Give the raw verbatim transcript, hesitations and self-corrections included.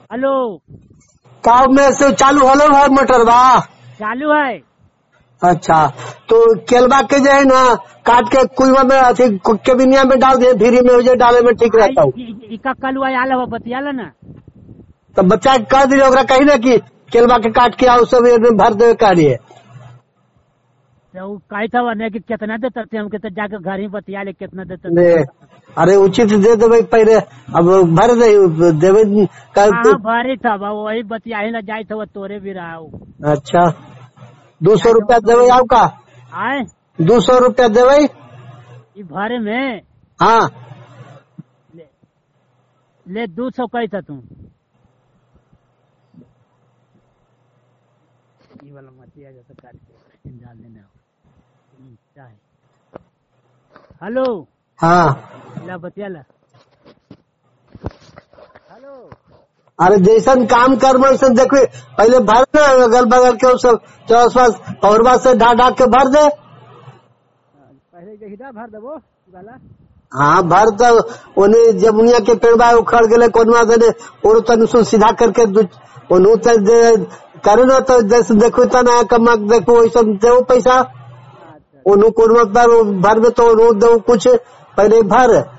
Hello काव में से चालू हलो है मोटर बा चालू है। अच्छा तो केलबा के जो है ना काट के कुआ में अथी केबिनिया में डाल दिए फ्री में उसे डाले में ठीक रहता हूँ। इका कल आयल हो बतियाला ना तो बच्चा कह दिए ओकरा कही ना कि केलबा के काट के आओ सब में भर दे कार्य तो कही था नहीं कि कितना देते थे हमके तो जाकर घर ही बतिया ले कितना देते ने अरे उचित दे देवे पहले अब भर दे देवे हाँ भरी था वही बतिया ही ना जाए था वो तोरे भी रहा। अच्छा दो सौ रुपया देवे आओ का आए दो सौ रुपया देवे भरे में हाँ ले, ले दो सौ कही था तुम ये वाला मतिया जैसा काट के डाल देना। हेलो हाँ बतियाला हेलो अरे जैसन काम कर वैसन देखो पहले भर दे अगल बगल के सब चौस और से ढा ढा के भर दे पहले जहिदा भर देबो वाला हाँ भर दो उन्हें जमुनिया के पेड़वा उखड़ गए कोनवा देने और तन सीधा करके ओनू करे ना तो जैसे देखो तना कमक देखो वैसा दो पैसा ओनू कोनवा भर में तो ओनू दो कुछ पहले भर